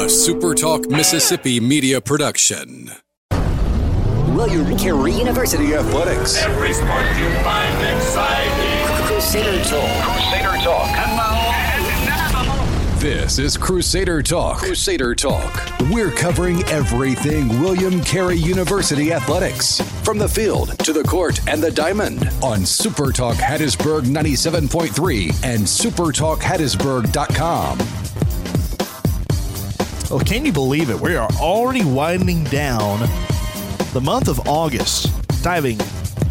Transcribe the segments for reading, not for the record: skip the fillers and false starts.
SuperTalk Mississippi media production. William Carey University Athletics. Every sport you find exciting. Crusader Talk. Crusader Talk. And now. This is Crusader Talk. Crusader Talk. We're covering everything William Carey University Athletics. From the field to the court and the diamond on SuperTalk Hattiesburg 97.3 and SuperTalkHattiesburg.com. Well, can you believe it? We are already winding down the month of August, diving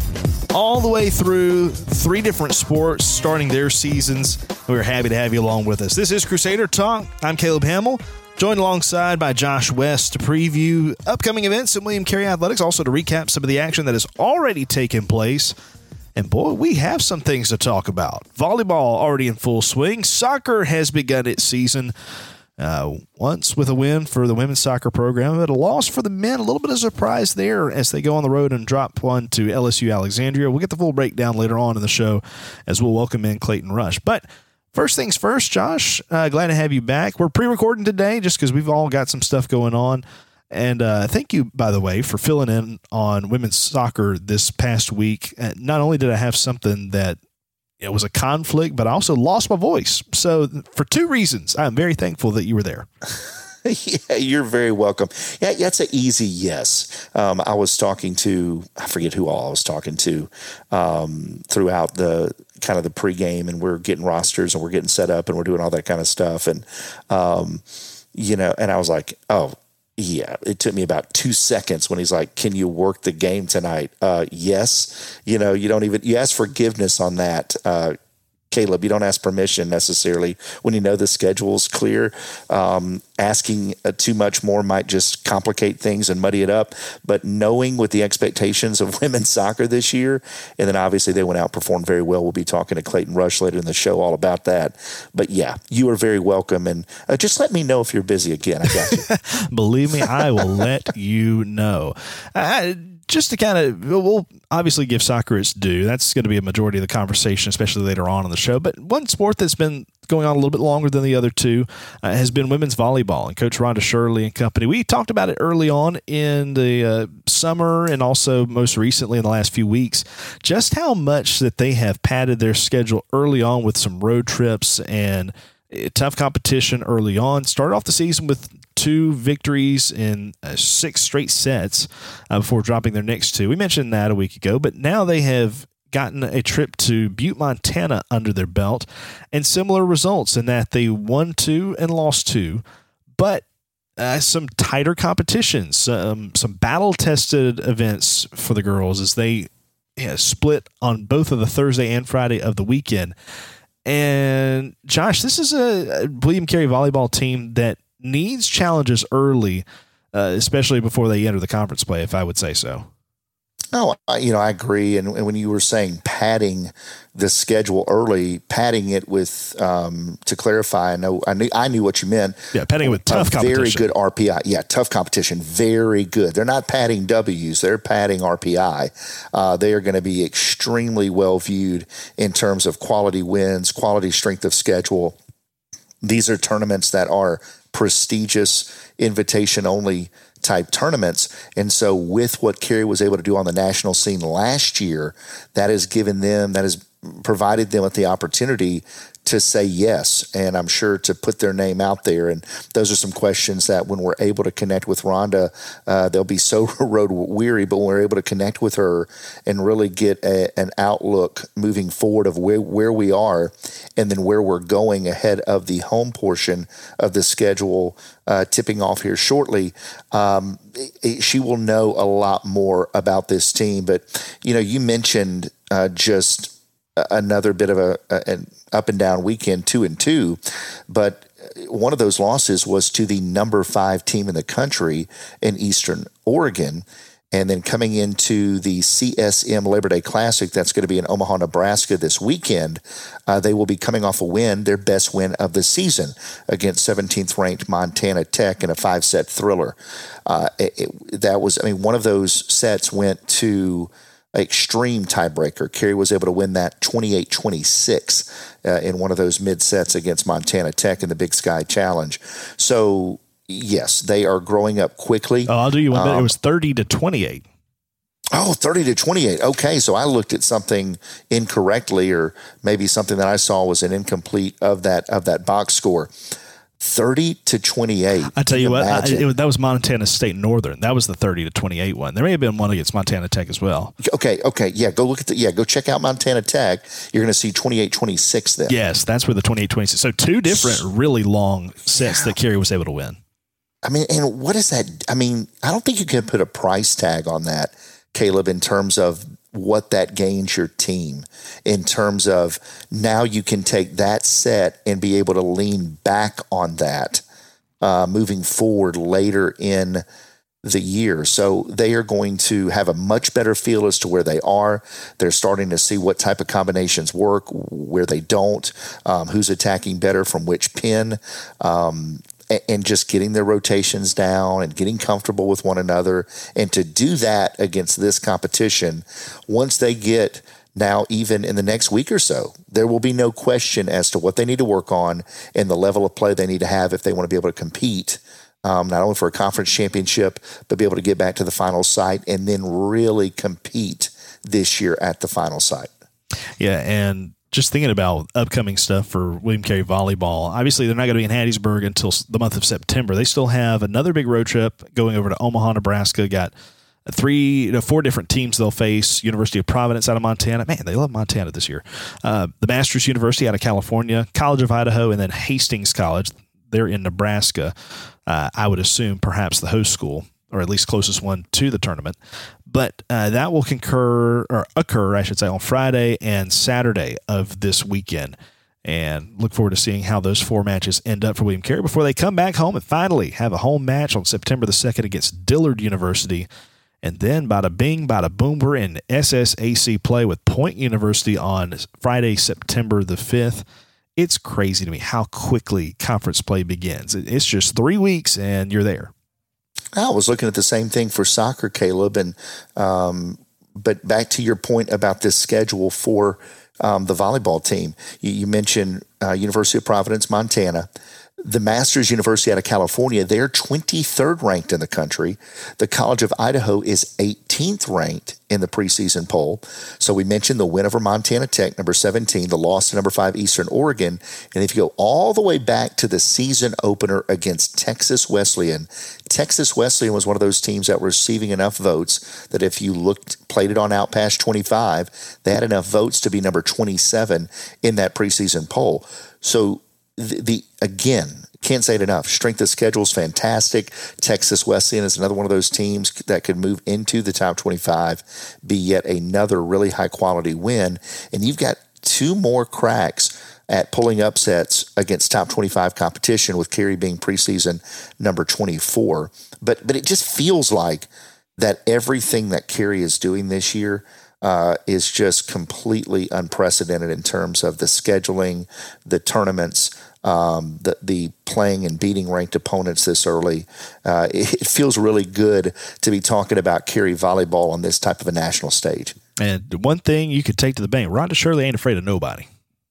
all the way through 3 different sports, starting their seasons. We're happy to have you along with us. This is Crusader Talk. I'm Caleb Hamill, joined alongside by Josh West to preview upcoming events at William Carey Athletics, also to recap some of the action that has already taken place. And boy, we have some things to talk about. Volleyball already in full swing. Soccer has begun its season. Once with a win for the women's soccer program, but a loss for the men. A little bit of surprise there as they go on the road and drop one to LSU Alexandria. We'll get the full breakdown later on in the show as we'll welcome in Clayton Rush. But first things first, Josh, glad to have you back. We're pre-recording today just because we've all got some stuff going on. And thank you, by the way, for filling in on women's soccer this past week. Not only did I have something that it was a conflict, but I also lost my voice. So for 2 reasons, I'm very thankful that you were there. Yeah, you're very welcome. Yeah, that's an easy yes. I was talking to, I forget who all I was talking to throughout the kind of the pregame, and we're getting rosters and we're getting set up and we're doing all that kind of stuff. And, and I was like, oh, yeah, it took me about 2 seconds when he's like, can you work the game tonight? Yes. You ask forgiveness on that. Caleb, you don't ask permission necessarily when you know the schedule's clear. Asking too much more might just complicate things and muddy it up. But knowing what the expectations of women's soccer this year, and then obviously they went out and performed very well. We'll be talking to Clayton Rush later in the show all about that. But yeah, you are very welcome. And just let me know if you're busy again. I got you. Believe me, I will let you know. Just to kind of, we'll obviously give soccer its due. That's going to be a majority of the conversation, especially later on in the show. But one sport that's been going on a little bit longer than the other two has been women's volleyball. And Coach Rhonda Shirley and company, we talked about it early on in the summer and also most recently in the last few weeks, just how much that they have padded their schedule early on with some road trips and tough competition early on. Started off the season with 2 victories in 6 straight sets before dropping their next 2. We mentioned that a week ago, but now they have gotten a trip to Butte, Montana under their belt and similar results in that they won 2 and lost 2, but some tighter competitions, some battle-tested events for the girls as they split on both of the Thursday and Friday of the weekend. And Josh, this is a William Carey volleyball team that needs challenges early, especially before they enter the conference play, if I would say so. Oh, I agree. And when you were saying padding the schedule early, padding it with, to clarify, I knew what you meant. Yeah, padding it with tough competition. Very good RPI. Yeah, tough competition. Very good. They're not padding W's. They're padding RPI. They are going to be extremely well viewed in terms of quality wins, quality strength of schedule. These are tournaments that are prestigious, invitation-only type tournaments. And so with what Carey was able to do on the national scene last year, that has provided them with the opportunity to say yes, and I'm sure to put their name out there. And those are some questions that when we're able to connect with Rhonda, they'll be so road weary, but when we're able to connect with her and really get an outlook moving forward of where we are and then where we're going ahead of the home portion of the schedule tipping off here shortly, she will know a lot more about this team. But, you mentioned just another bit of an up and down weekend, 2-2, but one of those losses was to the number 5 team in the country in Eastern Oregon. And then coming into the CSM Labor Day Classic, that's going to be in Omaha, Nebraska this weekend, they will be coming off a win, their best win of the season, against 17th ranked Montana Tech in a 5-set thriller. One of those sets went to extreme tiebreaker. Carey was able to win that 28-26 in one of those mid sets against Montana Tech in the Big Sky Challenge. So, Yes, they are growing up quickly. Oh, I'll do you one better. It was 30-28. Oh, 30-28. Okay, so I looked at something incorrectly, or maybe something that I saw was an incomplete of that box score. 30-28. I tell you what, that was Montana State Northern. That was the 30-28 one. There may have been one against Montana Tech as well. Okay, yeah. Go look at go check out Montana Tech. You're going to see 28-26 then. Yes, that's where the 28-26. So two different really long sets that Carey was able to win. I mean, and what is that? I mean, I don't think you can put a price tag on that, Caleb, in terms of what that gains your team, in terms of now you can take that set and be able to lean back on that moving forward later in the year. So they are going to have a much better feel as to where they are. They're starting to see what type of combinations work, where they don't, who's attacking better from which pin. And just getting their rotations down and getting comfortable with one another. And to do that against this competition, once they get now, even in the next week or so, there will be no question as to what they need to work on and the level of play they need to have if they want to be able to compete, not only for a conference championship, but be able to get back to the final site and then really compete this year at the final site. Yeah, and just thinking about upcoming stuff for William Carey volleyball, obviously they're not going to be in Hattiesburg until the month of September. They still have another big road trip going over to Omaha, Nebraska. Got 4 different teams they'll face. University of Providence out of Montana. Man, they love Montana this year. The Masters University out of California, College of Idaho, and then Hastings College. They're in Nebraska. I would assume perhaps the host school, or at least closest one to the tournament. But that will occur, on Friday and Saturday of this weekend. And look forward to seeing how those 4 matches end up for William Carey before they come back home and finally have a home match on September the 2nd against Dillard University. And then bada bing, bada boom, we're in SSAC play with Point University on Friday, September the 5th. It's crazy to me how quickly conference play begins. It's just 3 weeks and you're there. I was looking at the same thing for soccer, Caleb, and but back to your point about this schedule for the volleyball team. You mentioned University of Providence, Montana. The Masters University out of California, they're 23rd ranked in the country. The College of Idaho is 18th ranked in the preseason poll. So we mentioned the win over Montana Tech, number 17, the loss to number 5 Eastern Oregon. And if you go all the way back to the season opener against Texas Wesleyan was one of those teams that were receiving enough votes that if you played it on out past 25, they had enough votes to be number 27 in that preseason poll. So again, can't say it enough. Strength of schedule is fantastic. Texas Wesleyan is another one of those teams that could move into the top 25, be yet another really high quality win. And you've got 2 more cracks at pulling upsets against top 25 competition, with Carey being preseason number 24. But it just feels like that everything that Carey is doing this year is just completely unprecedented in terms of the scheduling, the tournaments, the playing and beating ranked opponents this early. It feels really good to be talking about Carey volleyball on this type of a national stage. And one thing you could take to the bank, Rhonda Shirley ain't afraid of nobody.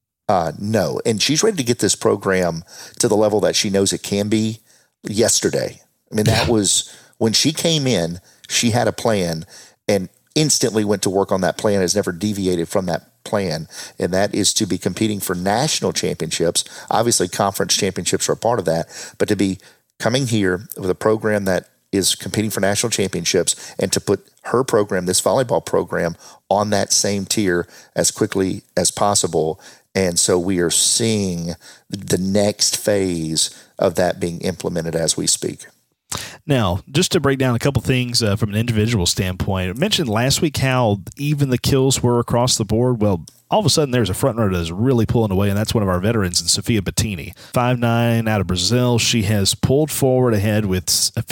No, and she's ready to get this program to the level that she knows it can be yesterday. I mean, that was when she came in, she had a plan and instantly went to work on that plan, has never deviated from that plan, and that is to be competing for national championships. Obviously, conference championships are a part of that, but to be coming here with a program that is competing for national championships and to put her program, this volleyball program, on that same tier as quickly as possible. And so we are seeing the next phase of that being implemented as we speak. Now, just to break down a couple things from an individual standpoint, I mentioned last week how even the kills were across the board. Well, all of a sudden there's a front runner that's really pulling away, and that's one of our veterans, Sofia Bettini. 5'9", out of Brazil. She has pulled forward ahead with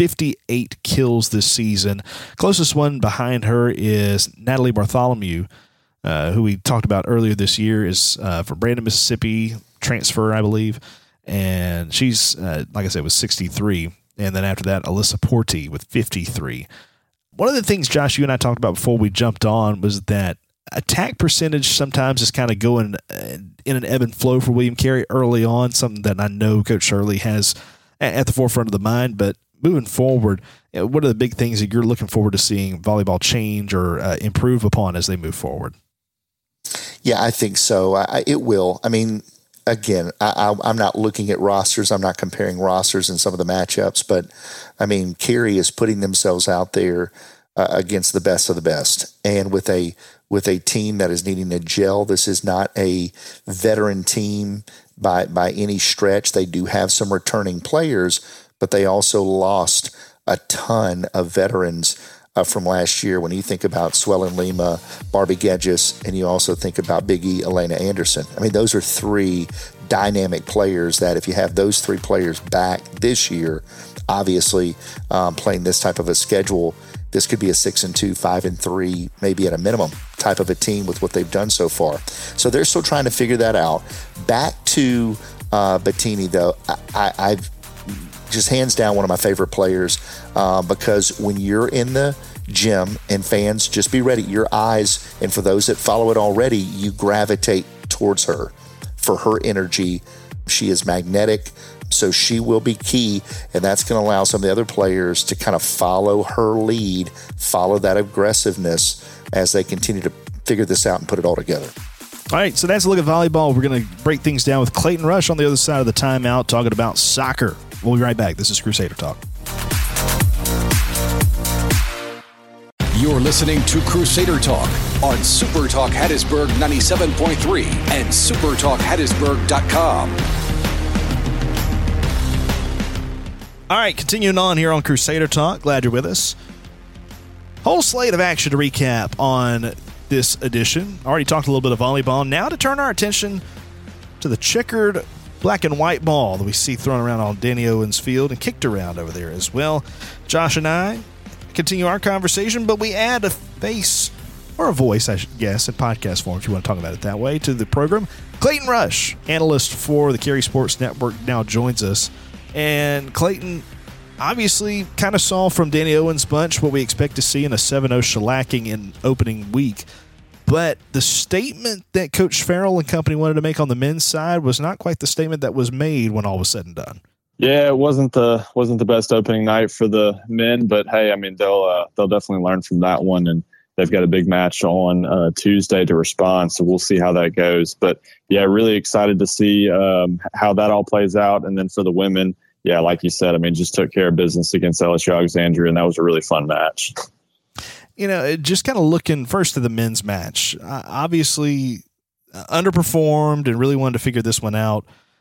58 kills this season. Closest one behind her is Natalie Bartholomew, who we talked about earlier this year, is from Brandon, Mississippi, transfer, I believe. And she's, like I said, was 63. And then after that, Alyssa Porti with 53. One of the things, Josh, you and I talked about before we jumped on was that attack percentage sometimes is kind of going in an ebb and flow for William Carey early on, something that I know Coach Shirley has at the forefront of the mind. But moving forward, what are the big things that you're looking forward to seeing volleyball change or improve upon as they move forward? Yeah, I think so. It will. I mean, again, I'm not looking at rosters. I'm not comparing rosters in some of the matchups. But, I mean, Carey is putting themselves out there against the best of the best. And with a team that is needing to gel, this is not a veteran team by any stretch. They do have some returning players, but they also lost a ton of veterans from last year. When you think about Swellen Lima, Barbie Gedges, and you also think about Big E, Elena Anderson. I mean, those are three dynamic players that if you have those three players back this year, obviously playing this type of a schedule, this could be a 6-2, 5-3, maybe at a minimum type of a team with what they've done so far. So they're still trying to figure that out. Back to Bettini, though, I've just hands down one of my favorite players because when you're in the gym, and fans, just be ready, your eyes, and for those that follow it already, you gravitate towards her for her energy. She is magnetic, so she will be key, and that's going to allow some of the other players to kind of follow her lead, follow that aggressiveness as they continue to figure this out and put it all together. All right, so that's a look at volleyball. We're going to break things down with Clayton Rush on the other side of the timeout, talking about soccer. We'll be right back. This is Crusader Talk. You're listening to Crusader Talk on Super Talk Hattiesburg 97.3 and supertalkhattiesburg.com. All right, continuing on here on Crusader Talk. Glad you're with us. Whole slate of action to recap on this edition. Already talked a little bit of volleyball. Now to turn our attention to the checkered black and white ball that we see thrown around on Danny Owens Field and kicked around over there as well. Josh and I continue our conversation, but we add a face or a voice, I should guess, in podcast form, if you want to talk about it that way, to the program. Clayton Rush, analyst for the Carey Sports Network, now joins us. And Clayton obviously kind of saw from Danny Owens' bunch what we expect to see in a 7-0 shellacking in opening week. But the statement that Coach Farrell and company wanted to make on the men's side was not quite the statement that was made when all was said and done. Yeah, it wasn't the best opening night for the men, but hey, I mean they'll definitely learn from that one, and they've got a big match on Tuesday to respond, so we'll see how that goes. But yeah, really excited to see how that all plays out, and then for the women, yeah, like you said, I mean, just took care of business against LSU Alexandria, and that was a really fun match. You know, just kind of looking first to the men's match, obviously underperformed and really wanted to figure this one out.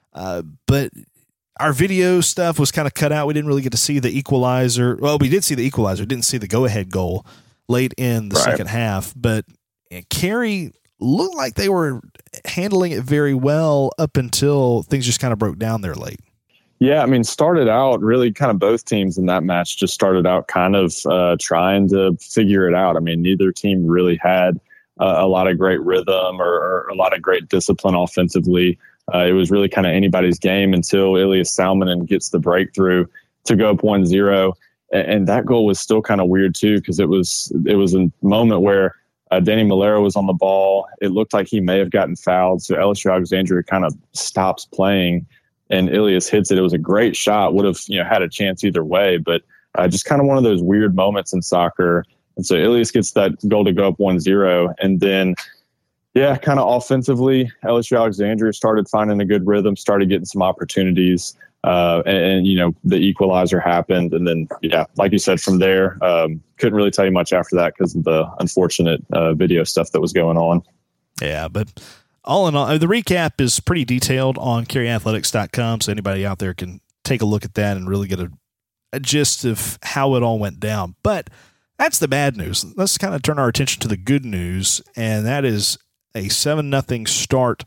But our video stuff was kind of cut out. We didn't really get to see the equalizer. Well, we did see the equalizer, didn't see the go-ahead goal late in the second half. But Carey looked like they were handling it very well up until things just kind of broke down there late. Yeah, I mean, started out really kind of both teams in that match just started out kind of trying to figure it out. I mean, neither team really had a lot of great rhythm or a lot of great discipline offensively. It was really kind of anybody's game until Elias Salmonen gets the breakthrough to go up 1-0. And that goal was still kind of weird, too, because it was a moment where Danny Malero was on the ball. It looked like he may have gotten fouled. So LSU Alexandria kind of stops playing. And Elias hits it. It was a great shot. Would have had a chance either way, but just kind of one of those weird moments in soccer. And so Elias gets that goal to go up 1-0. And then, yeah, kind of offensively, LSU Alexandria started finding a good rhythm, started getting some opportunities. And the equalizer happened. And then, yeah, like you said, from there, couldn't really tell you much after that because of the unfortunate video stuff that was going on. Yeah, but all in all, the recap is pretty detailed on CareyAthletics.com, so anybody out there can take a look at that and really get a gist of how it all went down. But that's the bad news. Let's kind of turn our attention to the good news, and that is a 7-0 start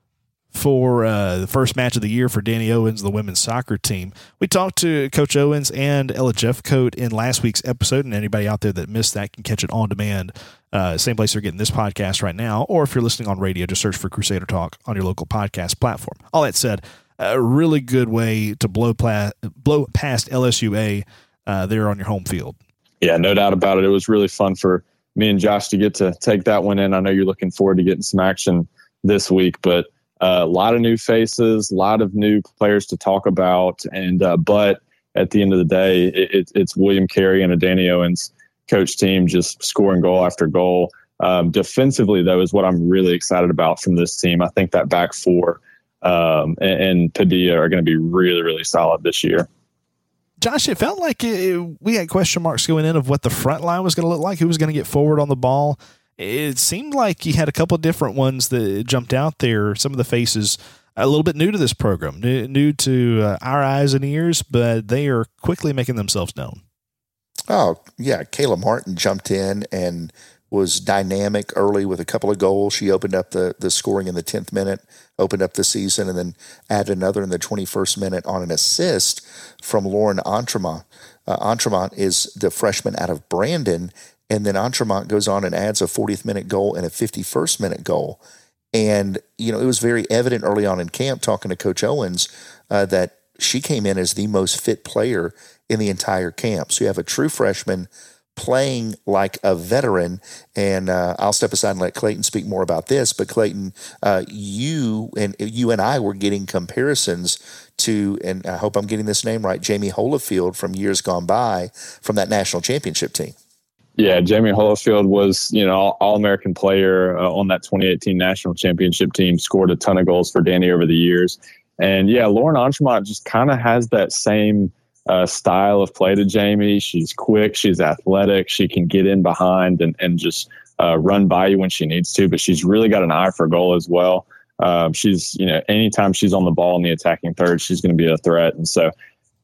for the first match of the year for Danny Owens, the women's soccer team. We talked to Coach Owens and Ella Jeffcoat in last week's episode, and anybody out there that missed that can catch it on demand. Same place you're getting this podcast right now, or if you're listening on radio, just search for Crusader Talk on your local podcast platform. All that said, a really good way to blow past LSUA there on your home field. Yeah, no doubt about it. It was really fun for me and Josh to get to take that one in. I know you're looking forward to getting some action this week, but A lot of new faces, a lot of new players to talk about. And but at the end of the day, it's William Carey and a Danny Owens coach team just scoring goal after goal. Defensively, though, is what I'm really excited about from this team. I think that back four and Padilla are going to be really, really solid this year. Josh, it felt like we had question marks going in of what the front line was going to look like, who was going to get forward on the ball. It seemed like you had a couple of different ones that jumped out there. Some of the faces a little bit new to this program, new to our eyes and ears, but they are quickly making themselves known. Oh, yeah. Kayla Martin jumped in and was dynamic early with a couple of goals. She opened up the scoring in the 10th minute, opened up the season, and then added another in the 21st minute on an assist from Lauren Entremont. Entremont is the freshman out of Brandon, and then Entremont goes on and adds a 40th minute goal and a 51st minute goal. And, it was very evident early on in camp talking to Coach Owens that she came in as the most fit player in the entire camp. So you have a true freshman playing like a veteran, and I'll step aside and let Clayton speak more about this. But Clayton, you and I were getting comparisons to, and I hope I'm getting this name right, Jamie Holofield from years gone by from that national championship team. Yeah, Jamie Holofield was, All-American player on that 2018 national championship team, scored a ton of goals for Danny over the years. And yeah, Lauren Entremont just kind of has that same style of play to Jamie. She's quick, she's athletic, she can get in behind and just run by you when she needs to, but she's really got an eye for goal as well. She's, anytime she's on the ball in the attacking third, she's going to be a threat. And so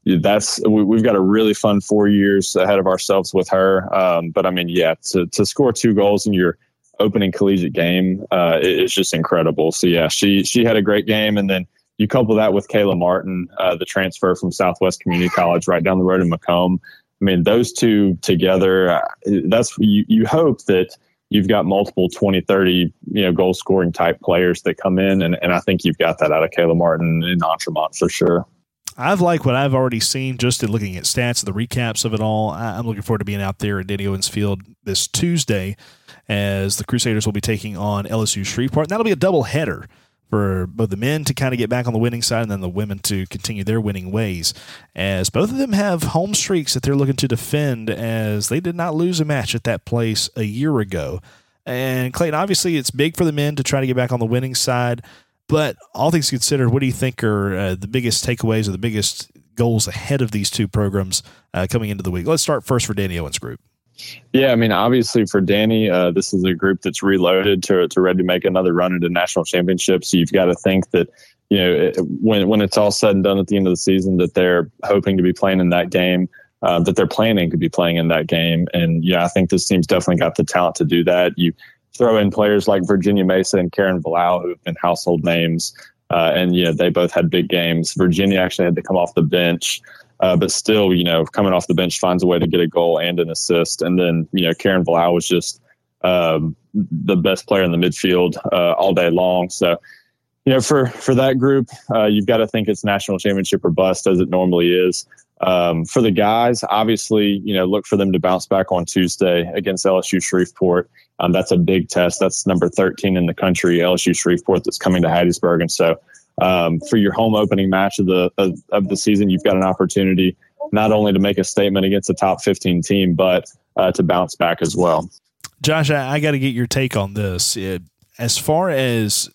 we've got a really fun 4 years ahead of ourselves with her. But I mean, yeah, to score 2 goals in your opening collegiate game is just incredible. So yeah, she had a great game. And then you couple that with Kayla Martin, the transfer from Southwest Community College right down the road in Macomb. I mean, those two together, you hope that you've got multiple 20, 30, goal scoring type players that come in. And I think you've got that out of Kayla Martin and Entremont for sure. I've liked what I've already seen just in looking at stats, the recaps of it all. I'm looking forward to being out there at Danny Owens Field this Tuesday as the Crusaders will be taking on LSU Shreveport. And that'll be a double header for both the men to kind of get back on the winning side and then the women to continue their winning ways, as both of them have home streaks that they're looking to defend, as they did not lose a match at that place a year ago. And Clayton, obviously it's big for the men to try to get back on the winning side, but all things considered, what do you think are the biggest takeaways or the biggest goals ahead of these two programs coming into the week? Let's start first for Danny Owens' group. Yeah, I mean, obviously for Danny, this is a group that's reloaded to ready to make another run into national championships. So you've got to think that, when it's all said and done at the end of the season, that they're hoping to be playing in that game, that they're planning to be playing in that game. And yeah, I think this team's definitely got the talent to do that. You throw in players like Virginia Mesa and Karen Villau, who have been household names. And they both had big games. Virginia actually had to come off the bench. But still, coming off the bench finds a way to get a goal and an assist. And then, Karen Villau was just the best player in the midfield all day long. So, for that group, you've got to think it's national championship or bust, as it normally is. For the guys, obviously, look for them to bounce back on Tuesday against LSU Shreveport. That's a big test. That's number 13 in the country, LSU Shreveport, that's coming to Hattiesburg. And so, for your home opening match of the season, you've got an opportunity not only to make a statement against a top 15 team, but to bounce back as well. Josh, I got to get your take on this. As far as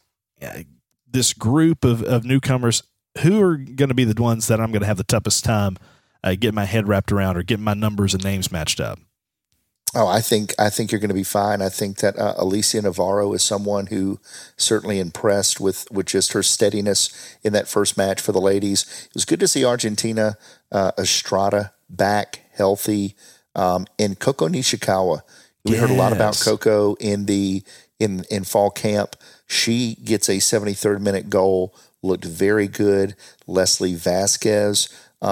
this group of newcomers, who are going to be the ones that I'm going to have the toughest time getting my head wrapped around or getting my numbers and names matched up? Oh, I think you're going to be fine. I think that Alicia Navarro is someone who certainly impressed with just her steadiness in that first match for the ladies. It was good to see Argentina Estrada back healthy, and Coco Nishikawa. We heard a lot about Coco in fall camp. She gets a 73rd minute goal, looked very good. Leslie Vasquez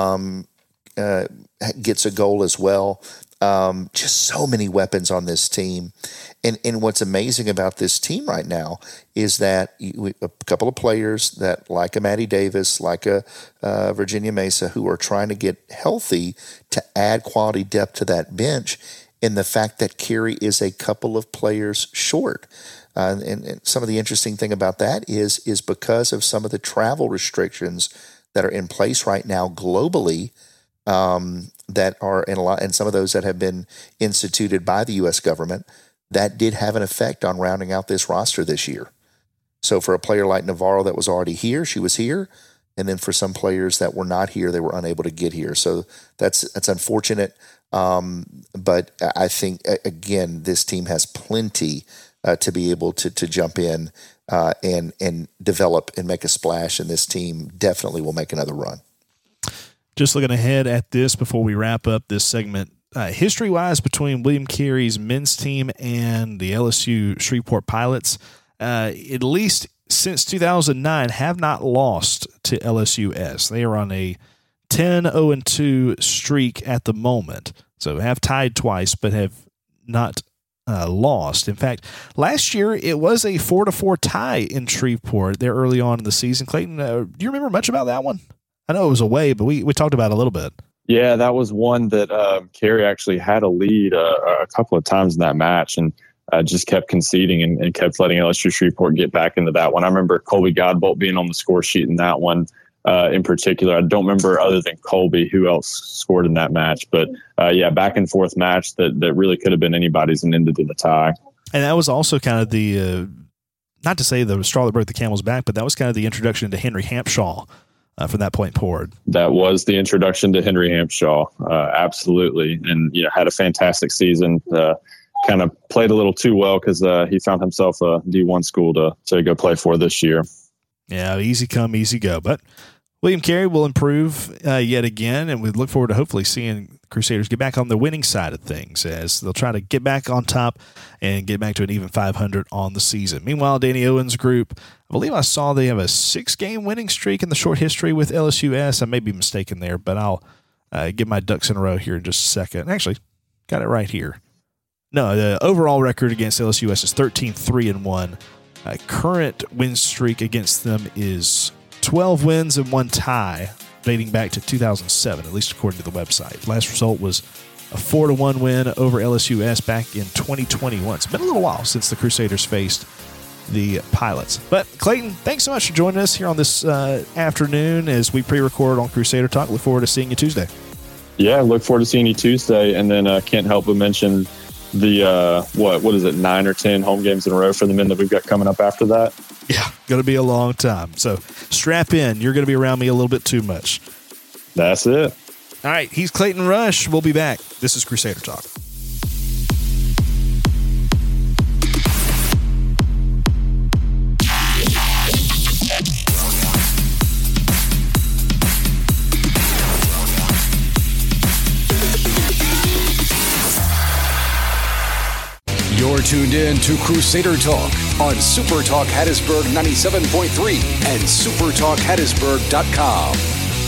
gets a goal as well. Just so many weapons on this team. And what's amazing about this team right now is that a couple of players that like a Maddie Davis, like a Virginia Mesa, who are trying to get healthy to add quality depth to that bench. in the fact that Carey is a couple of players short. And some of the interesting thing about that is because of some of the travel restrictions that are in place right now globally, that are and some of those that have been instituted by the U.S. government, that did have an effect on rounding out this roster this year. So for a player like Navarro that was already here, she was here. And then for some players that were not here, they were unable to get here. So that's unfortunate. But I think, again, this team has plenty to be able to jump in and develop and make a splash. And this team definitely will make another run. Just looking ahead at this before we wrap up this segment, history-wise between William Carey's men's team and the LSU Shreveport Pilots, at least since 2009, have not lost to LSUS. They are on a 10-0-2 streak at the moment. So have tied twice, but have not lost. In fact, last year it was a 4-4 tie in Shreveport there early on in the season. Clayton, do you remember much about that one? I know it was away, but we talked about it a little bit. Yeah, that was one that Carey actually had a lead a couple of times in that match and just kept conceding and kept letting LSU Shreveport get back into that one. I remember Colby Godbolt being on the score sheet in that one in particular. I don't remember other than Colby who else scored in that match. But, back and forth match that really could have been anybody's and ended in a tie. And that was also kind of the, not to say the straw that broke the camel's back, but that was kind of the introduction to Henry Hampshaw. From that point forward. That was the introduction to Henry Hampshaw. Absolutely. And, had a fantastic season. Kind of played a little too well because he found himself a D1 school to go play for this year. Yeah, easy come, easy go. But William Carey will improve yet again, and we look forward to hopefully seeing Crusaders get back on the winning side of things as they'll try to get back on top and get back to an even 500 on the season. Meanwhile, Danny Owens' group, I believe I saw they have a 6-game winning streak in the short history with LSUS. I may be mistaken there, but I'll get my ducks in a row here in just a second. Actually, got it right here. No, the overall record against LSUS is 13-3-1. Current win streak against them is 12 wins and 1 tie, dating back to 2007, at least according to the website. Last result was a 4-1 win over LSUS back in 2021. It's been a little while since the Crusaders faced the Pilots. But Clayton, thanks so much for joining us here on this afternoon as we pre-record on Crusader Talk. Look forward to seeing you Tuesday. Yeah, look forward to seeing you Tuesday. And then can't help but mention the, what is it, 9 or 10 home games in a row for the men that we've got coming up after that. Yeah, going to be a long time. So strap in. You're going to be around me a little bit too much. That's it. All right, he's Clayton Rush. We'll be back. This is Crusader Talk. You're tuned in to Crusader Talk on Super Talk Hattiesburg 97.3 and supertalkhattiesburg.com.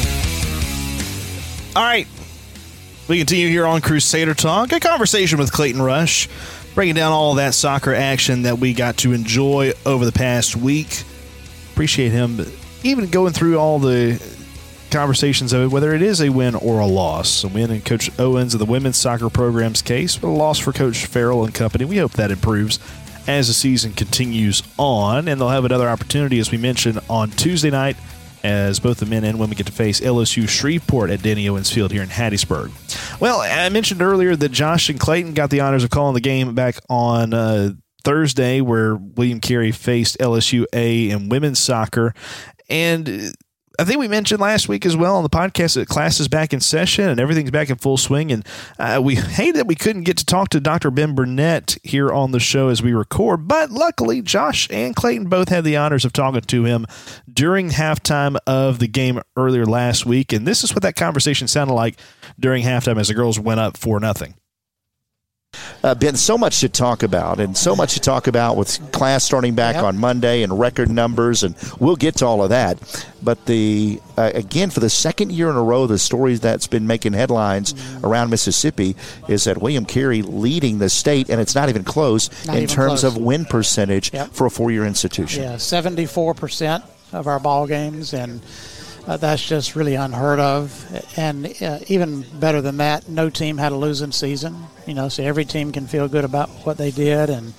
All right, we continue here on Crusader Talk, a conversation with Clayton Rush, breaking down all that soccer action that we got to enjoy over the past week. Appreciate him even going through all the conversations of it, whether it is a win or a loss. A win in Coach Owens of the women's soccer program's case, but a loss for Coach Farrell and company. We hope that improves as the season continues on, and they'll have another opportunity, as we mentioned, on Tuesday night as both the men and women get to face LSU Shreveport at Danny Owens Field here in Hattiesburg. Well, I mentioned earlier that Josh and Clayton got the honors of calling the game back on Thursday where William Carey faced LSU A in women's soccer, and I think we mentioned last week as well on the podcast that class is back in session and everything's back in full swing. And we hate that we couldn't get to talk to Dr. Ben Burnett here on the show as we record. But luckily, Josh and Clayton both had the honors of talking to him during halftime of the game earlier last week. And this is what that conversation sounded like during halftime as the girls went up 4-0. Ben, so much to talk about, and so much to talk about with class starting back on Monday and record numbers, and we'll get to all of that. But again, for the second year in a row, the story that's been making headlines around Mississippi is that William Carey leading the state, and it's not even close in terms of win percentage for a 4-year institution. Yeah, 74% of our ball games, and That's just really unheard of. And even better than that, no team had a losing season. So every team can feel good about what they did. And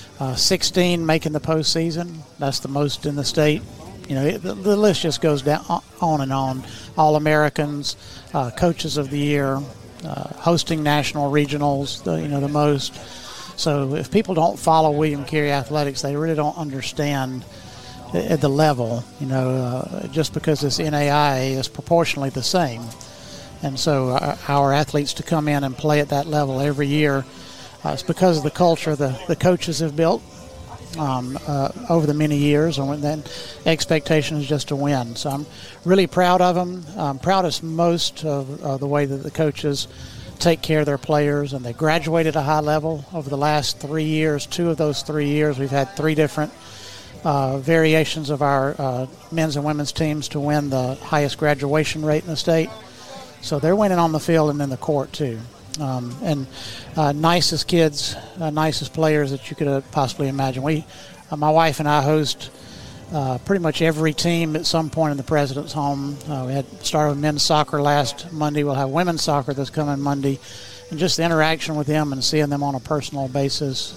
16 making the postseason, that's the most in the state. The list just goes down on and on. All-Americans, coaches of the year, hosting national regionals, the most. So if people don't follow William Carey athletics, they really don't understand at the level, just because this NAIA is proportionally the same. And so our athletes to come in and play at that level every year, it's because of the culture the coaches have built over the many years, and then expectation is just to win. So I'm really proud of them. I'm proudest most of the way that the coaches take care of their players, and they graduated at a high level over the last 3 years. 2 of those 3 years, we've had 3 different variations of our men's and women's teams to win the highest graduation rate in the state. So they're winning on the field and in the court too. And nicest kids, nicest players that you could possibly imagine. My wife and I host pretty much every team at some point in the President's Home. We had started with men's soccer last Monday. We'll have women's soccer this coming Monday. And just the interaction with them and seeing them on a personal basis,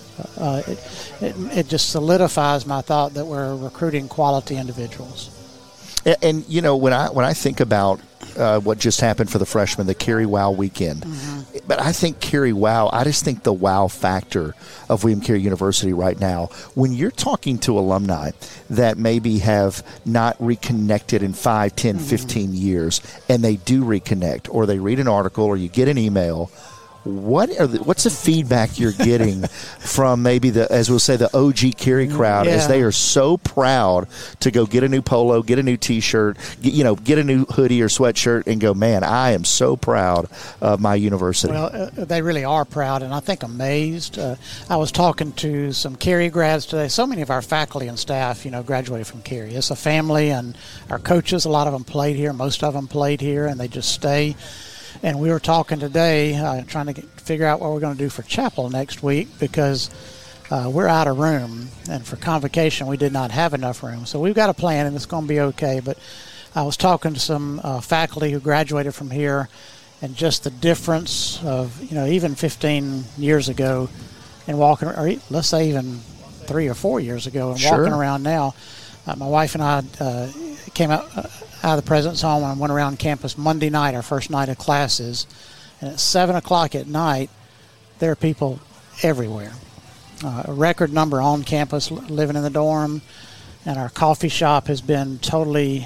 it just solidifies my thought that we're recruiting quality individuals. And when I think about what just happened for the freshmen, the Carey Wow weekend, but I think Carey Wow, I just think the wow factor of William Carey University right now, when you're talking to alumni that maybe have not reconnected in 5, 10, 15 years, and they do reconnect, or they read an article, or you get an email, what's the feedback you're getting from maybe as we'll say, the OG Carey crowd, as they are so proud to go get a new polo, get a new T-shirt, get a new hoodie or sweatshirt, and go, man, I am so proud of my university. Well, they really are proud, and I think amazed. I was talking to some Carey grads today. So many of our faculty and staff, graduated from Carey. It's a family, and our coaches, a lot of them played here. Most of them played here, and they just stay. And we were talking today, trying to figure out what we're going to do for chapel next week, because we're out of room. And for convocation, we did not have enough room. So we've got a plan, and it's going to be okay. But I was talking to some faculty who graduated from here, and just the difference of, even 15 years ago and walking, or let's say even 3 or 4 years ago, and walking around now. My wife and I came out of the President's Home and went around campus Monday night, our first night of classes. And at 7 o'clock at night, there are people everywhere. A record number on campus living in the dorm. And our coffee shop has been totally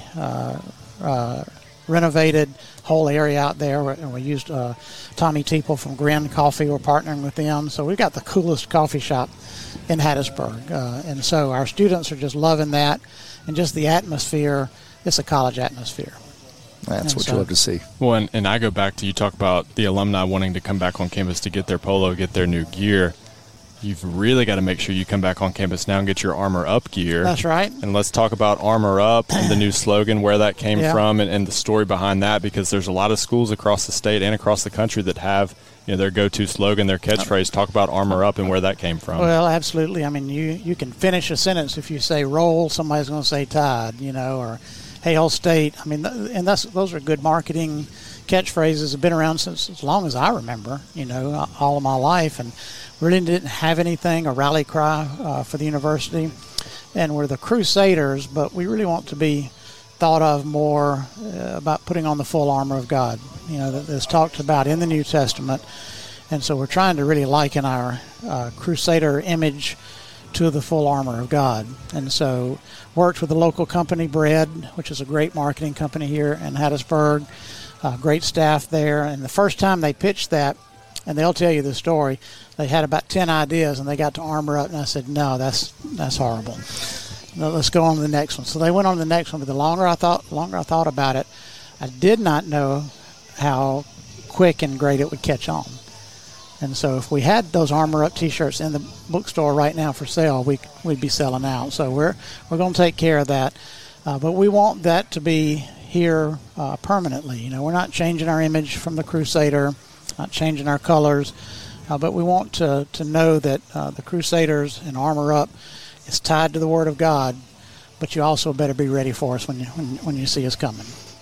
renovated, whole area out there. And we used Tommy Teeple from Grin Coffee. We're partnering with them. So we've got the coolest coffee shop in Hattiesburg. And so our students are just loving that. And just the atmosphere, it's a college atmosphere. That's what you love to see. Well, and I go back to, you talk about the alumni wanting to come back on campus to get their polo, get their new gear. You've really got to make sure you come back on campus now and get your Armor Up gear. That's right. And let's talk about Armor Up and the new slogan, where that came from, and the story behind that, because there's a lot of schools across the state and across the country that have their go-to slogan, their catchphrase. Talk about Armor Up and where that came from. Well, absolutely. I mean, you can finish a sentence if you say roll, somebody's going to say tide, or Hail State. I mean, and those are good marketing catchphrases. Have been around since as long as I remember, all of my life, and really didn't have anything, a rally cry for the university. And we're the Crusaders, but we really want to be thought of more about putting on the full armor of God, that is talked about in the New Testament. And so we're trying to really liken our Crusader image to the full armor of God. And so worked with the local company, Bread, which is a great marketing company here in Hattiesburg, great staff there. And the first time they pitched that, and they'll tell you the story, they had about 10 ideas, and they got to Armor Up, and I said, no, that's horrible. No, let's go on to the next one. So they went on to the next one, but the longer I thought about it, I did not know how quick and great it would catch on. And so if we had those Armor Up T-shirts in the bookstore right now for sale, we'd be selling out. So we're going to take care of that. But we want that to be here permanently. We're not changing our image from the Crusader, not changing our colors, but we want to know that the Crusaders and Armor Up is tied to the Word of God, but you also better be ready for us when you see us coming.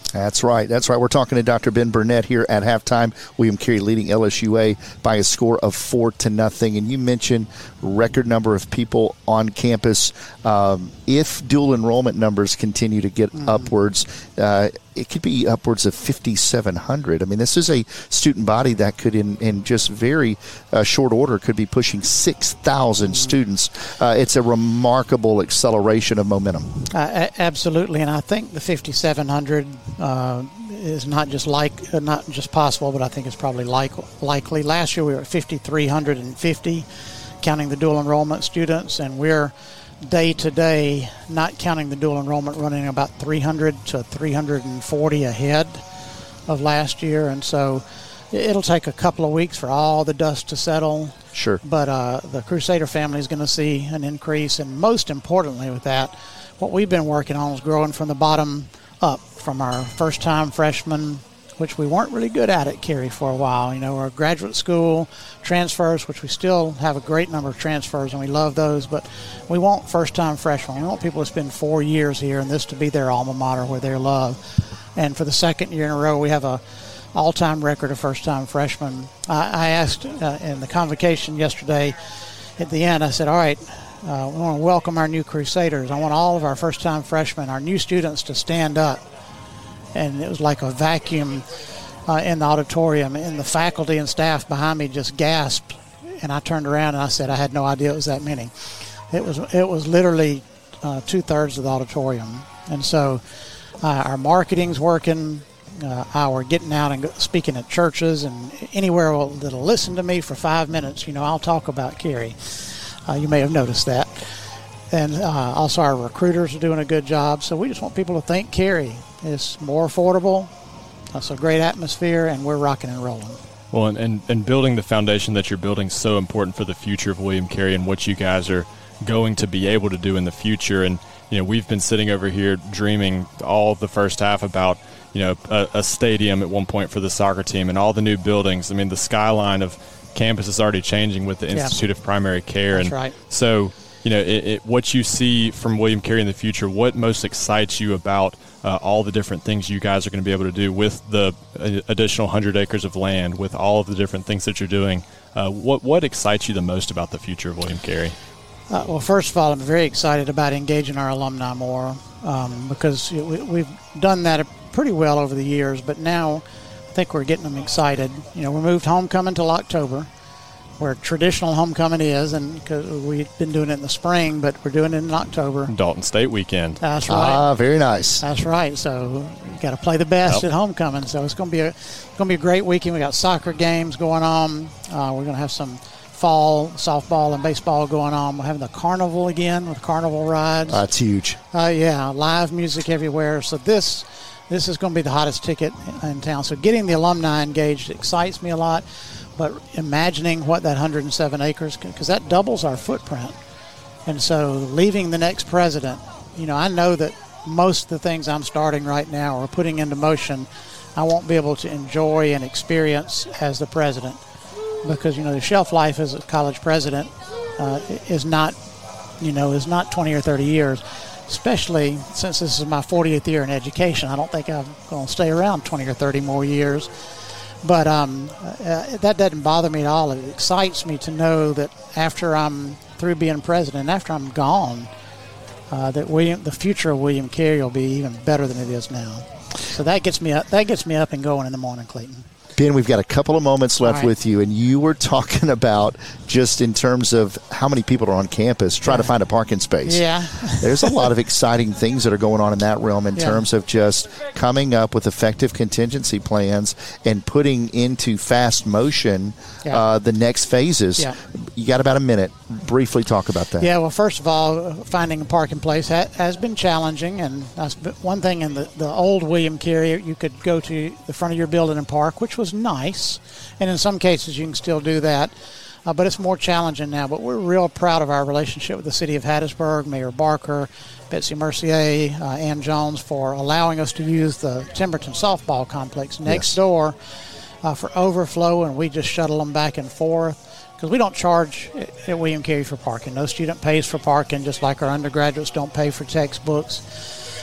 That's right. We're talking to Dr. Ben Burnett here at halftime. William Carey leading LSUA by a score of 4-0. And you mentioned record number of people on campus. If dual enrollment numbers continue to get upwards, it could be upwards of 5,700. I mean, this is a student body that could, in just very short order, could be pushing 6,000 students. It's a remarkable acceleration of momentum. Absolutely, and I think the 5,700 is not just possible, but I think it's probably likely. Last year we were at 5,350, counting the dual enrollment students, and we're day to day, not counting the dual enrollment, running about 300 to 340 ahead of last year. And so it'll take a couple of weeks for all the dust to settle. Sure. But the Crusader family is going to see an increase. And most importantly with that, what we've been working on is growing from the bottom up, from our first-time freshmen, which we weren't really good at Carey for a while. You know, we're a graduate school, transfers, which we still have a great number of transfers, and we love those, but we want first-time freshmen. We want people to spend 4 years here and this to be their alma mater where they love. And for the second year in a row, we have a all-time record of first-time freshmen. I asked in the convocation yesterday at the end, I said, all right, we want to welcome our new Crusaders. I want all of our first-time freshmen, our new students, to stand up. And it was like a vacuum in the auditorium, and the faculty and staff behind me just gasped. And I turned around and I said, I had no idea it was that many. It was literally 2/3 of the auditorium. And so our marketing's working. Our getting out and speaking at churches and anywhere that'll listen to me for 5 minutes. You know, I'll talk about Carey. You may have noticed that. And also our recruiters are doing a good job. So we just want people to think Carey. It's more affordable. It's a great atmosphere, and we're rocking and rolling. Well, and building the foundation that you're building is so important for the future of William Carey and what you guys are going to be able to do in the future. And, you know, we've been sitting over here dreaming all the first half about, you know, a stadium at one point for the soccer team and all the new buildings. I mean, the skyline of campus is already changing with the Institute of Primary Care. That's and right. So, you know, what you see from William Carey in the future, what most excites you about all the different things you guys are going to be able to do with the additional 100 acres of land, with all of the different things that you're doing? What excites you the most about the future of William Carey? Well, first of all, I'm very excited about engaging our alumni more because we've done that pretty well over the years, but now I think we're getting them excited. You know, we moved homecoming till October, where traditional homecoming is, and because we've been doing it in the spring, but we're doing it in October. Dalton State weekend. That's right. Very nice. That's right. So you got to play the best at homecoming. So it's going to be a great weekend. We got soccer games going on. We're going to have some fall softball and baseball going on. We're having the carnival again with carnival rides. That's huge. Yeah, live music everywhere. So this is going to be the hottest ticket in town. So getting the alumni engaged excites me a lot. But imagining what that 107 acres, because that doubles our footprint. And so leaving the next president, you know, I know that most of the things I'm starting right now or putting into motion, I won't be able to enjoy and experience as the president. Because, you know, the shelf life as a college president is not 20 or 30 years, especially since this is my 40th year in education. I don't think I'm going to stay around 20 or 30 more years. But that doesn't bother me at all. It excites me to know that after I'm through being president, after I'm gone, that the future of William Carey will be even better than it is now. So that gets me up and going in the morning, Clayton. Ben, we've got a couple of moments left with you, and you were talking about just in terms of how many people are on campus trying to find a parking space. Yeah. There's a lot of exciting things that are going on in that realm in terms of just coming up with effective contingency plans and putting into fast motion the next phases. Yeah. You got about a minute. Briefly talk about that. Yeah, well, first of all, finding a parking place has been challenging, and that's one thing in the old William Carey, you could go to the front of your building and park, which was nice, and in some cases you can still do that, but it's more challenging now. But we're real proud of our relationship with the city of Hattiesburg, Mayor Barker, Betsy Mercier, Ann Jones, for allowing us to use the Timberton softball complex next door for overflow, and we just shuttle them back and forth. Because we don't charge at William Carey for parking. No student pays for parking, just like our undergraduates don't pay for textbooks.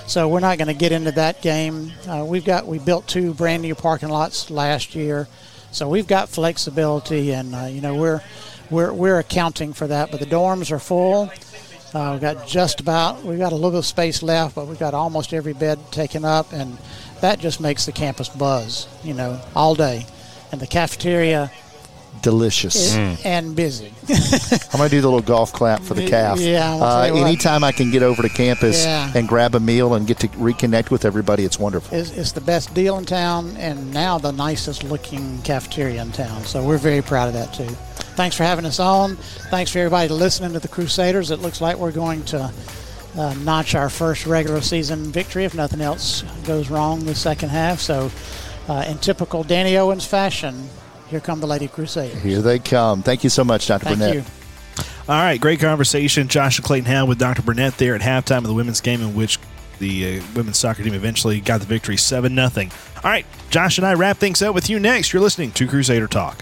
So we're not going to get into that game. We built 2 brand new parking lots last year, so we've got flexibility, and we're accounting for that. But the dorms are full. We've got a little bit of space left, but we've got almost every bed taken up, and that just makes the campus buzz, all day. And the cafeteria, delicious and busy. I'm going to do the little golf clap for the calf. Yeah. Anytime I can get over to campus and grab a meal and get to reconnect with everybody, it's wonderful. It's the best deal in town, and now the nicest looking cafeteria in town. So we're very proud of that too. Thanks for having us on. Thanks for everybody listening to the Crusaders. It looks like we're going to notch our first regular season victory if nothing else goes wrong the second half. So in typical Danny Owens fashion, here come the Lady Crusaders. Here they come. Thank you so much, Dr. Burnett. Thank you. All right, great conversation. Josh and Clayton Howe with Dr. Burnett there at halftime of the women's game, in which the women's soccer team eventually got the victory 7-0. All right, Josh and I wrap things up with you next. You're listening to Crusader Talk.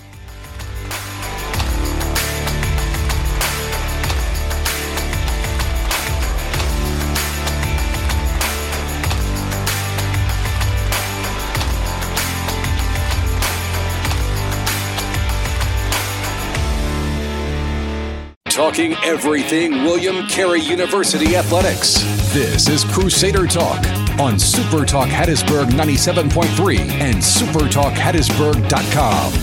Talking everything William Carey University athletics. This is Crusader Talk on Super Talk Hattiesburg 97.3 and supertalkhattiesburg.com.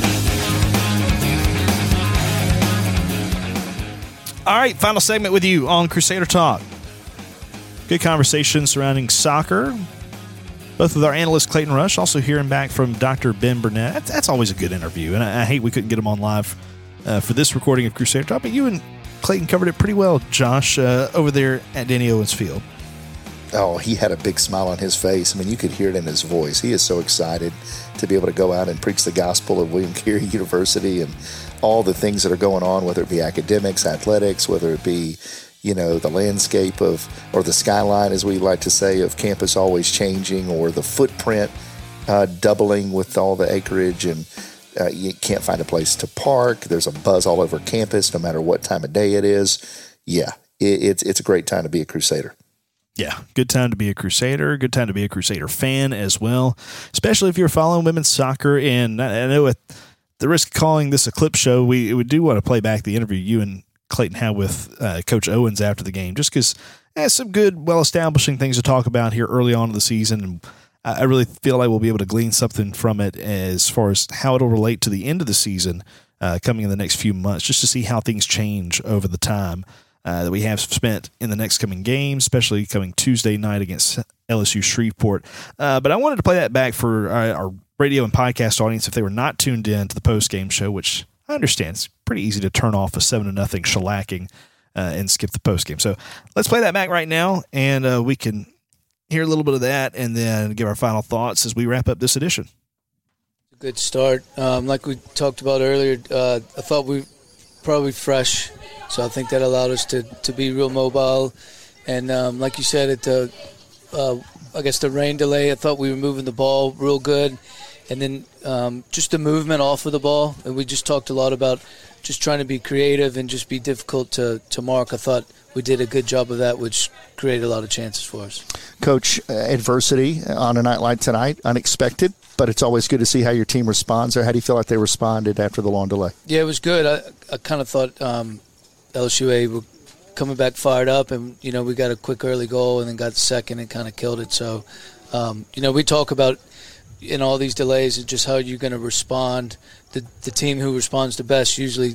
All right, final segment with you on Crusader Talk. Good conversation surrounding soccer. Both with our analyst Clayton Rush, also hearing back from Dr. Ben Burnett. That's always a good interview, and I hate we couldn't get him on live for this recording of Crusader Talk, but you and Clayton covered it pretty well, Josh, over there at Danny Owens Field. Oh, he had a big smile on his face. I mean, you could hear it in his voice. He is so excited to be able to go out and preach the gospel of William Carey University and all the things that are going on, whether it be academics, athletics, whether it be, the landscape or the skyline, as we like to say, of campus always changing, or the footprint doubling with all the acreage, and you can't find a place to park. There's a buzz all over campus, no matter what time of day it is. Yeah, it's a great time to be a Crusader. Yeah, good time to be a Crusader. Good time to be a Crusader fan as well, especially if you're following women's soccer. And I know at the risk of calling this a clip show, we do want to play back the interview you and Clayton had with Coach Owens after the game, just because some good, well-establishing things to talk about here early on in the season. And I really feel like we'll be able to glean something from it as far as how it'll relate to the end of the season coming in the next few months, just to see how things change over the time that we have spent in the next coming games, especially coming Tuesday night against LSU Shreveport. But I wanted to play that back for our radio and podcast audience if they were not tuned in to the post-game show, which I understand it's pretty easy to turn off a 7-0 shellacking and skip the post-game. So let's play that back right now, and we can hear a little bit of that and then give our final thoughts as we wrap up this edition. Good start. Like we talked about earlier, I thought we probably fresh, so I think that allowed us to be real mobile. And like you said, I guess the rain delay, I thought we were moving the ball real good. And then just the movement off of the ball. And we just talked a lot about just trying to be creative and just be difficult to mark. I thought we did a good job of that, which created a lot of chances for us. Coach, adversity on a night like tonight, unexpected, but it's always good to see how your team responds. Or how do you feel like they responded after the long delay? Yeah, it was good. I kind of thought LSUA were coming back fired up, and, we got a quick early goal and then got the second and kind of killed it. So, we talk about in all these delays and just how you're going to respond. The team who responds the best usually,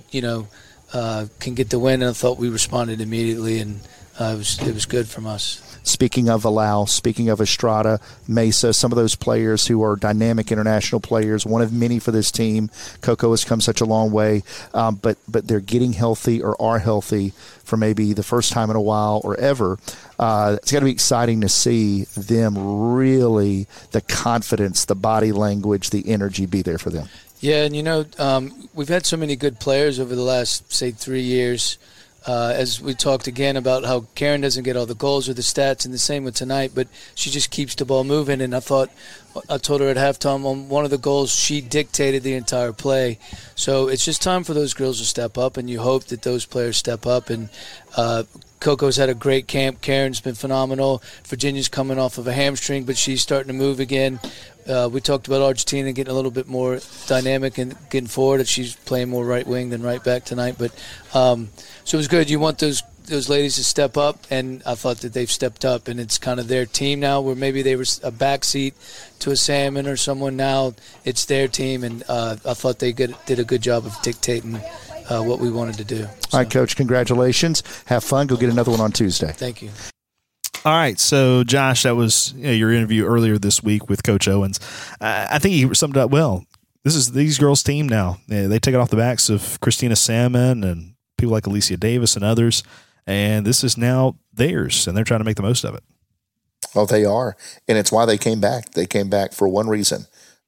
can get the win, and I thought we responded immediately, and it was good from us. Speaking of Alau, speaking of Estrada, Mesa, some of those players who are dynamic international players, one of many for this team. Coco has come such a long way, but they're getting healthy or are healthy for maybe the first time in a while or ever. It's got to be exciting to see them really, the confidence, the body language, the energy be there for them. Yeah, and we've had so many good players over the last, say, 3 years. As we talked again about how Karen doesn't get all the goals or the stats, and the same with tonight, but she just keeps the ball moving. And I told her at halftime on one of the goals, she dictated the entire play. So it's just time for those girls to step up, and you hope that those players step up. And Coco's had a great camp. Karen's been phenomenal. Virginia's coming off of a hamstring, but she's starting to move again. We talked about Argentina getting a little bit more dynamic and getting forward. And she's playing more right wing than right back tonight. But so it was good. You want those ladies to step up, and I thought that they've stepped up, and it's kind of their team now, where maybe they were a backseat to a Salmon or someone. Now it's their team, and I thought they did a good job of dictating what we wanted to do. All right, Coach, congratulations. Have fun. Go get another one on Tuesday. Thank you. All right, so Josh, that was your interview earlier this week with Coach Owens. I think he summed it up well. This is these girls' team now. They take it off the backs of Christina Salmon and people like Alicia Davis and others, and this is now theirs, and they're trying to make the most of it. Oh, they are, and it's why they came back. They came back for one reason,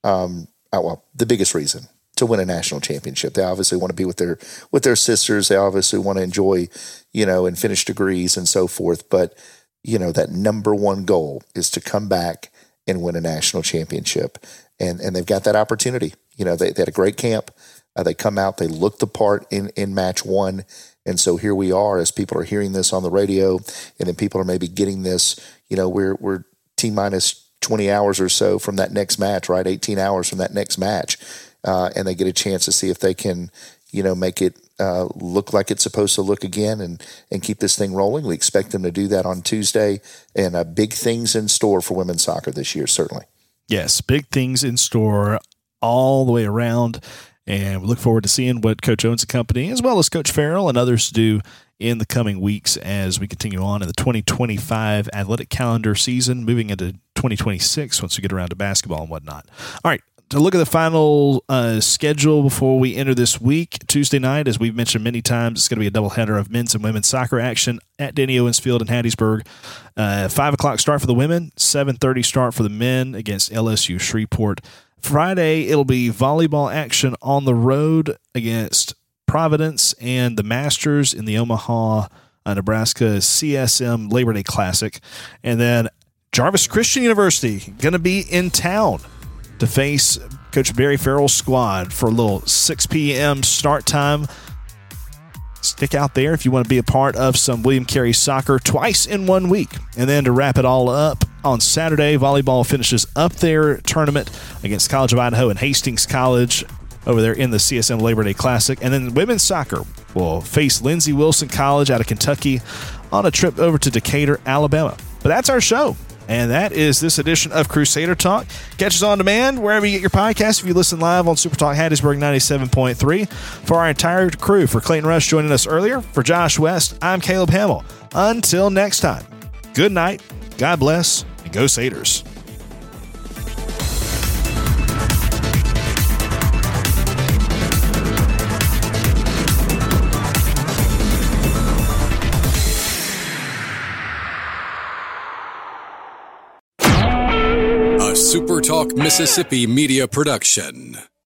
the biggest reason, to win a national championship. They obviously want to be with their sisters. They obviously want to enjoy, and finish degrees and so forth. But that number one goal is to come back and win a national championship, and they've got that opportunity. They had a great camp. They come out, they look the part in match one. And so here we are, as people are hearing this on the radio, and then people are maybe getting this, we're T-minus 20 hours or so from that next match, right? 18 hours from that next match. And they get a chance to see if they can, make it look like it's supposed to look again and keep this thing rolling. We expect them to do that on Tuesday, and big things in store for women's soccer this year, certainly. Yes, big things in store all the way around. And we look forward to seeing what Coach Owens and company, as well as Coach Farrell and others, do in the coming weeks as we continue on in the 2025 athletic calendar season, moving into 2026 once we get around to basketball and whatnot. All right, to look at the final schedule before we enter this week, Tuesday night, as we've mentioned many times, it's going to be a doubleheader of men's and women's soccer action at Danny Owens Field in Hattiesburg. 5 o'clock start for the women, 7:30 start for the men against LSU Shreveport. Friday, it'll be volleyball action on the road against Providence and the Masters in the Omaha, Nebraska CSM Labor Day Classic. And then Jarvis Christian University going to be in town to face Coach Barry Farrell's squad for a little 6 p.m. start time. Stick out there if you want to be a part of some William Carey soccer twice in 1 week. And then to wrap it all up, on Saturday, volleyball finishes up their tournament against College of Idaho and Hastings College over there in the CSM Labor Day Classic. And then women's soccer will face Lindsey Wilson College out of Kentucky on a trip over to Decatur, Alabama. But that's our show. And that is this edition of Crusader Talk. Catch us on demand wherever you get your podcast. If you listen live on Super Talk Hattiesburg 97.3. For our entire crew, for Clayton Rush joining us earlier, for Josh West, I'm Caleb Hamill. Until next time, good night, God bless, and go Saders. SuperTalk Mississippi Media Production.